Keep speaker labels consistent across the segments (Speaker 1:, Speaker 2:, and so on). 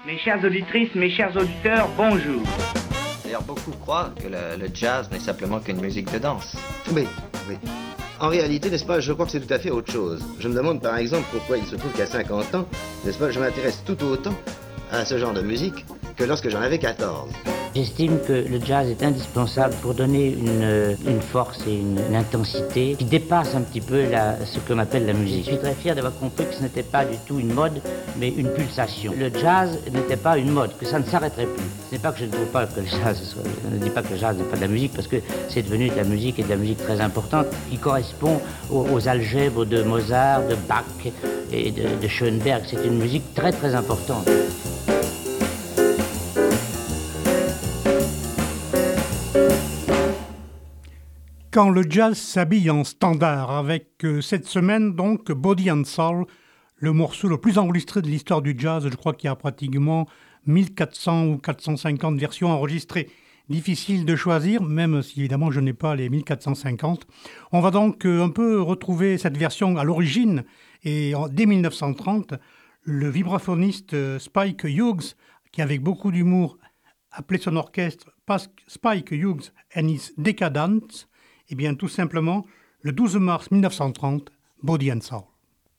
Speaker 1: Mes chères auditrices, mes chers auditeurs, bonjour.
Speaker 2: D'ailleurs, beaucoup croient que le jazz n'est simplement qu'une musique de danse.
Speaker 3: Oui. En réalité, n'est-ce pas, je crois que c'est tout à fait autre chose. Je me demande par exemple pourquoi il se trouve qu'à 50 ans, n'est-ce pas, je m'intéresse tout autant à ce genre de musique que lorsque j'en avais 14.
Speaker 4: J'estime que le jazz est indispensable pour donner une force et une intensité qui dépasse un petit peu ce qu'on appelle la musique. Je suis très fier d'avoir compris que ce n'était pas du tout une mode, mais une pulsation. Le jazz n'était pas une mode, que ça ne s'arrêterait plus. Ce n'est pas que je ne trouve pas que le jazz je ne dis pas que le jazz n'est pas de la musique, parce que c'est devenu de la musique et de la musique très importante, qui correspond aux algèbres de Mozart, de Bach et de Schoenberg. C'est une musique très très importante.
Speaker 5: Quand le jazz s'habille en standard, avec cette semaine donc Body and Soul, le morceau le plus enregistré de l'histoire du jazz. Je crois qu'il y a pratiquement 1400 ou 450 versions enregistrées. Difficile de choisir, même si évidemment je n'ai pas les 1450. On va donc un peu retrouver cette version à l'origine, et dès 1930, le vibraphoniste Spike Hughes, qui avec beaucoup d'humour appelait son orchestre Spike Hughes and his Decadents, et bien tout simplement, le 12 mars 1930, Body and Soul.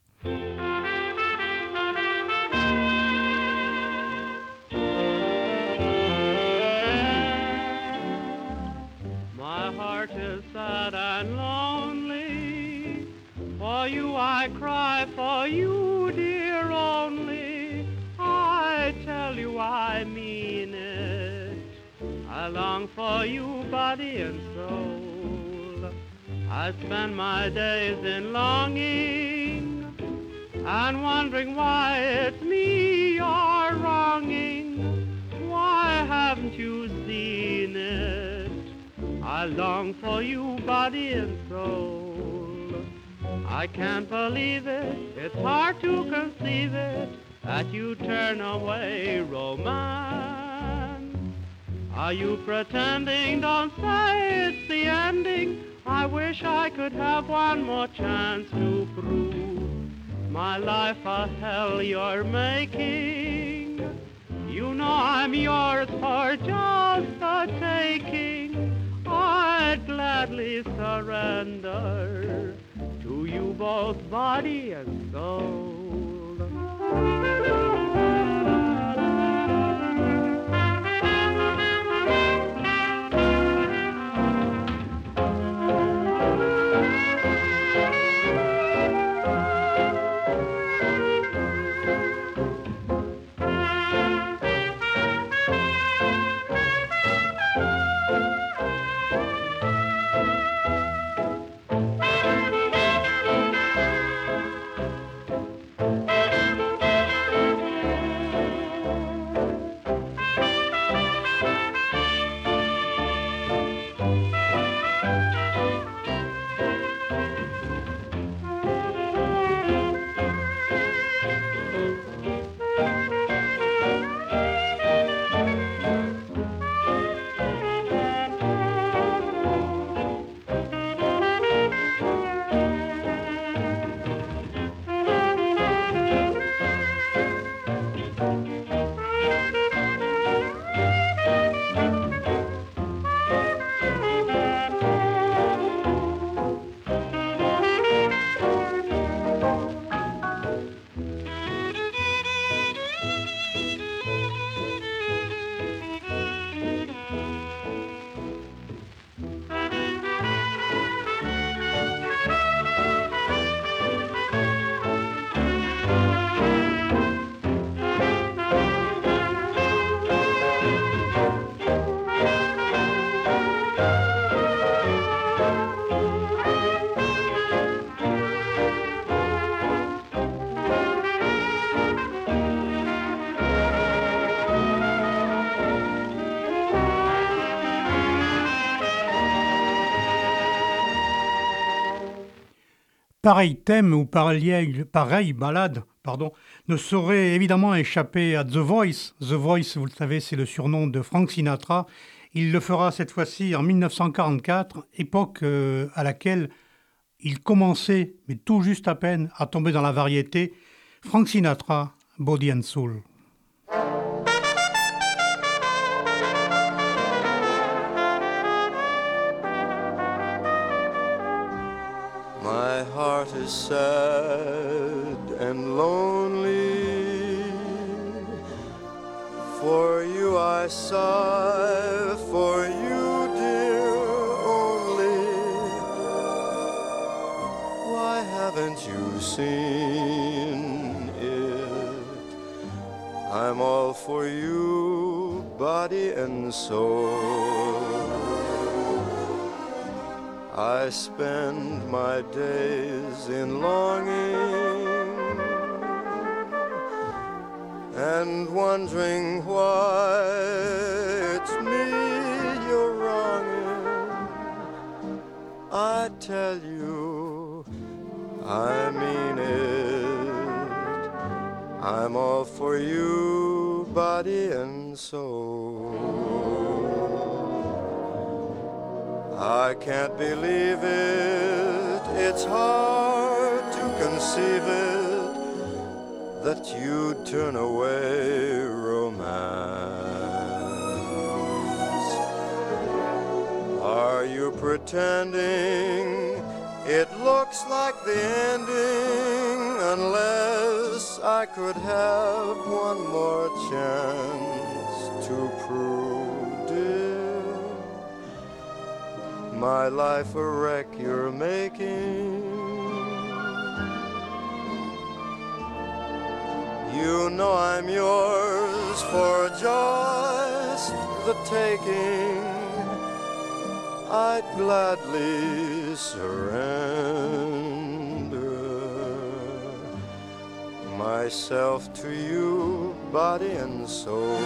Speaker 6: My heart is sad and lonely. For you I cry, for you, dear, only. I tell you I mean it. I long for you, body and soul. I spend my days in longing and wondering why it's me you're wronging. Why haven't you seen it? I long for you, body and soul. I can't believe it, it's hard to conceive it, that you turn away romance. Are you pretending? Don't say it's the ending. I wish I could have one more chance to prove my life a hell you're making. You know I'm yours for just the taking. I'd gladly surrender to you both, body and soul.
Speaker 5: Pareil thème ou pareille balade, ne saurait évidemment échapper à The Voice. The Voice, vous le savez, c'est le surnom de Frank Sinatra. Il le fera cette fois-ci en 1944, époque à laquelle il commençait, mais tout juste à peine, à tomber dans la variété. Frank Sinatra, Body and Soul.
Speaker 7: I sigh for you, dear, only. Why haven't you seen it? I'm all for you, body and soul. I spend my days in longing and wondering why it's me you're wronging. I tell you, I mean it. I'm all for you, body and soul. I can't believe it, it's hard to conceive it, that you'd turn away romance. Are you pretending it looks like the ending, unless I could have one more chance to prove, dear, my life a wreck you're making? You know I'm yours for just the taking. I'd gladly surrender myself to you, body and soul.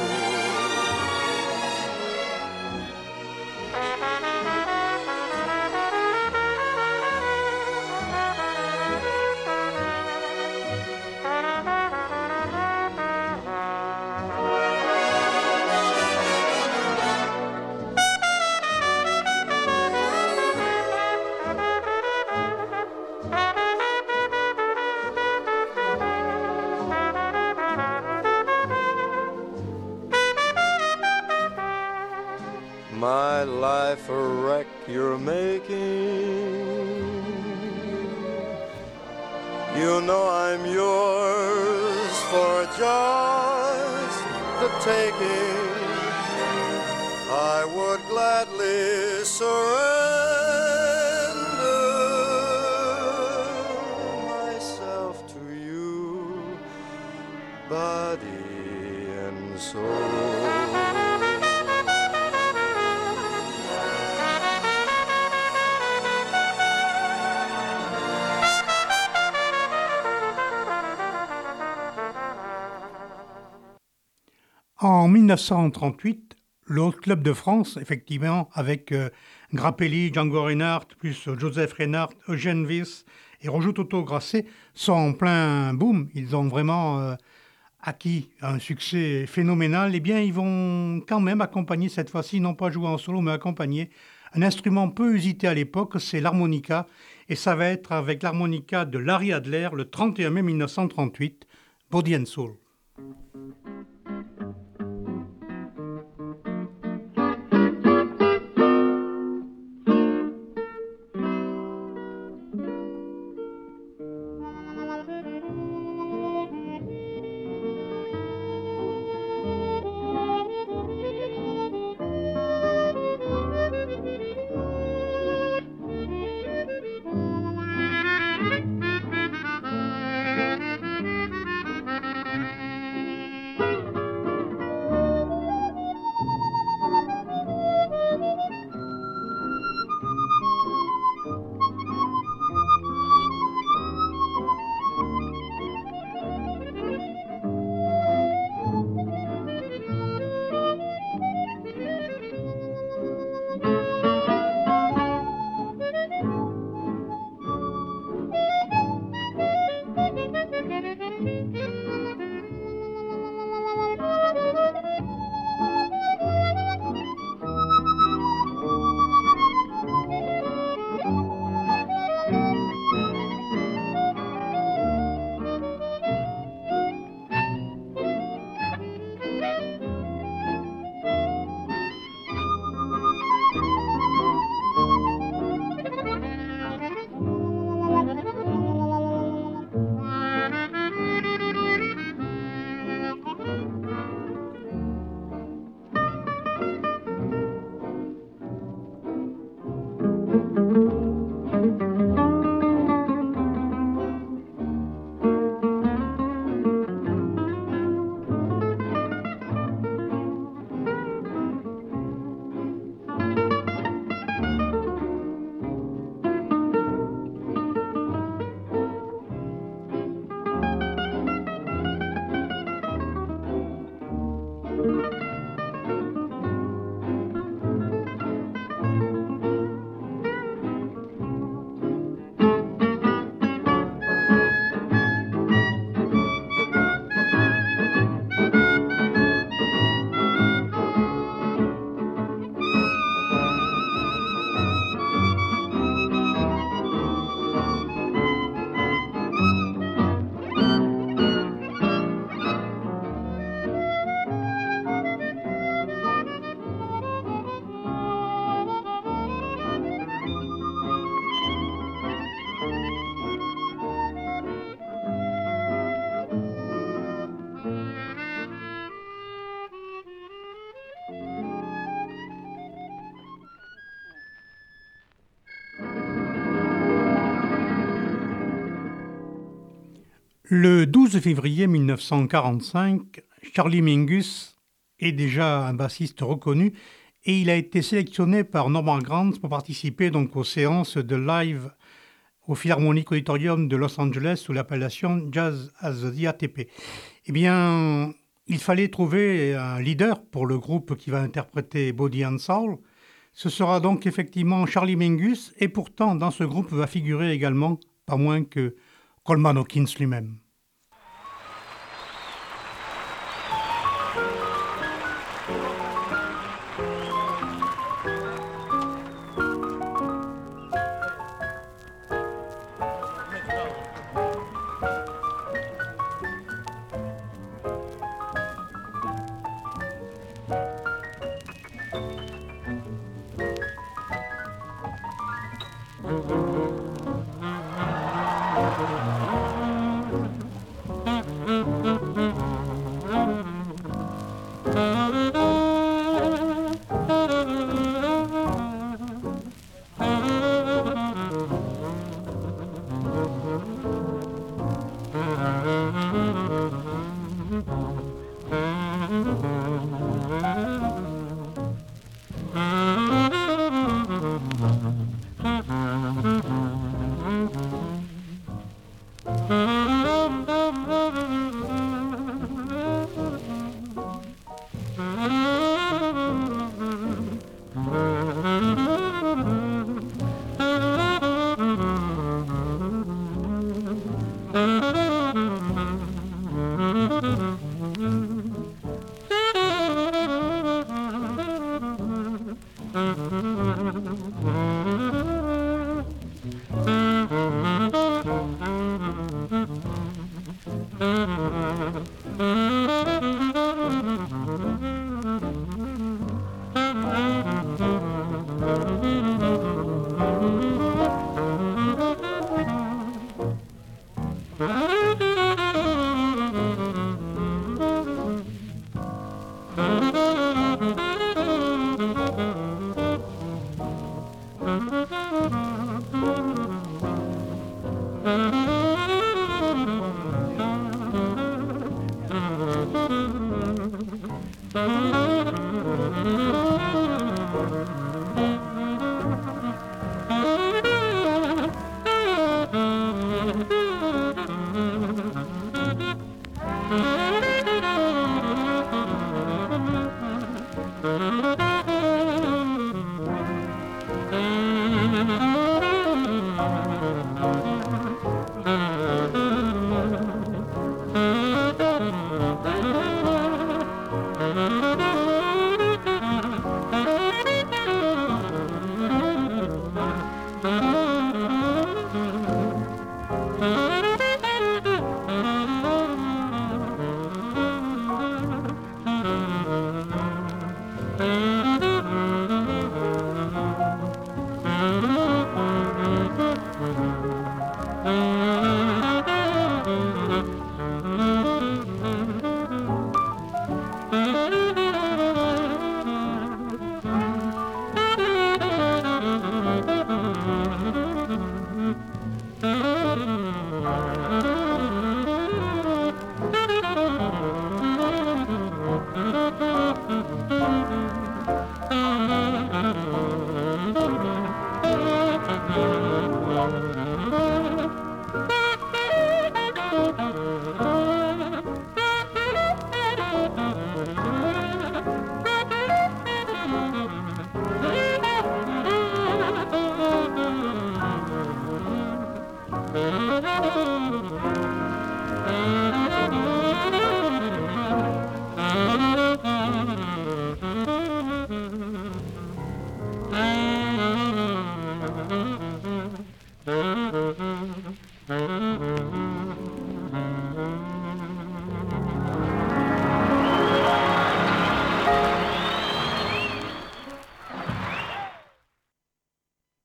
Speaker 7: My life a wreck you're making. You know I'm yours for just the taking. I would gladly surrender myself to you, body and soul.
Speaker 5: En 1938, le Hot Club de France, effectivement, avec Grappelli, Django Reinhardt, plus Joseph Reinhardt, Eugène Wyss et Roger Toto Grasset, sont en plein boom. Ils ont vraiment acquis un succès phénoménal. Eh bien, ils vont quand même accompagner, cette fois-ci, non pas jouer en solo, mais accompagner un instrument peu usité à l'époque, c'est l'harmonica. Et ça va être avec l'harmonica de Larry Adler, le 31 mai 1938, Body and Soul. Le 12 février 1945, Charlie Mingus est déjà un bassiste reconnu et il a été sélectionné par Norman Granz pour participer donc aux séances de live au Philharmonic Auditorium de Los Angeles sous l'appellation Jazz at the ATP. Eh bien, il fallait trouver un leader pour le groupe qui va interpréter Body and Soul. Ce sera donc effectivement Charlie Mingus et pourtant dans ce groupe va figurer également pas moins que Coleman Hawkins lui-même.